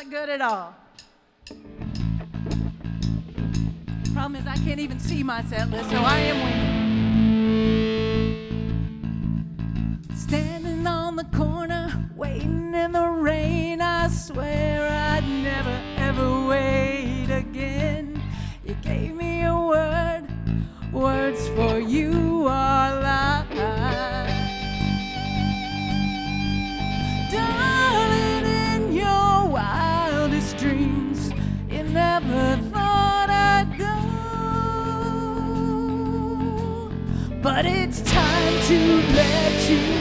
not good at all. Problem is, I can't even see my set list, so I am winging. Standing on the corner, waiting in the rain. I swear I'd never, ever wait again. You gave me a word, words for you are lies. Darling, in your wildest dreams, you never thought I'd go. But it's time to let you